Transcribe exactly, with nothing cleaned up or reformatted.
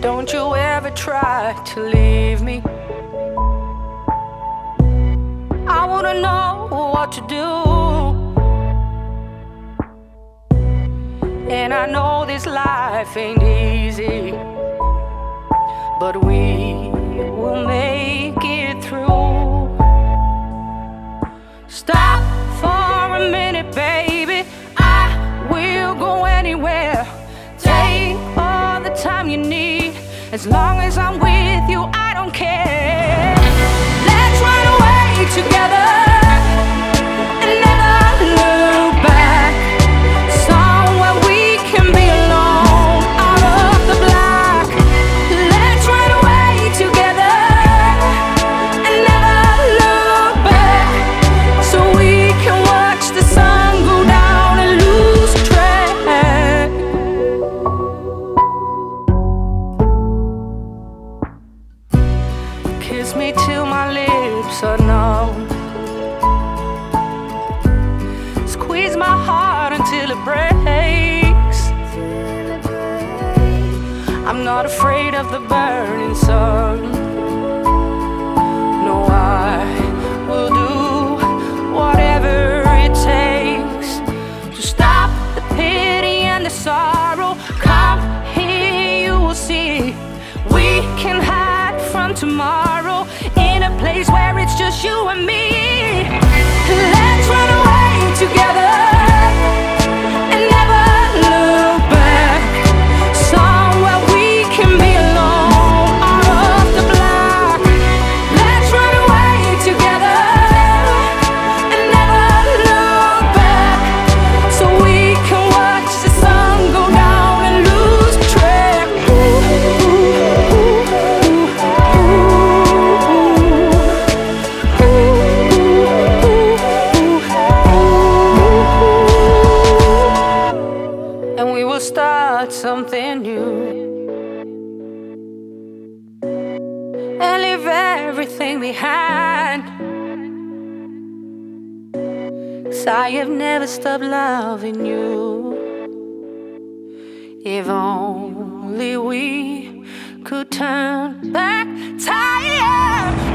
Don't you ever try to leave me. I wanna know what to do, and I know this life ain't easy, but we will make it through. Stop for a minute, baby, I will go anywhere. Take all the time you need, as long as I'm with you, I don't care. Let's run away together and never look back, somewhere we can be alone, out of the black. Let's run away together and never look back, so we can watch the sun go down and lose track. Kiss me till my lips are numb, squeeze my heart until it breaks. I'm not afraid of the burning sun. No, I will do whatever it takes to stop the pity and the sorrow. Come here, you will see. We can hide from tomorrow in a place where it's just you and me. Let's run away together and never look back, somewhere we can be alone, out of the black. Let's run away together and never look back, so we can watch the sun go down and lose track. Ooh, ooh, ooh, ooh, ooh. And we will start something new and leave everything behind. 'Cause I have never stopped loving you. If only we could turn back time.